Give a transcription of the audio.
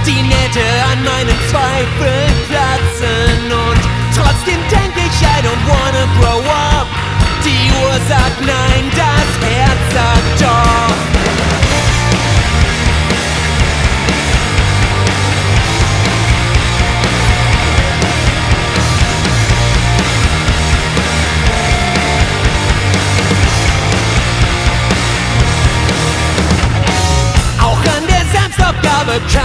die Nähte an meinen Zweifeln platzen und trotzdem denk ich, I don't wanna grow up. Die Uhr sagt nein, das Herz sagt doch.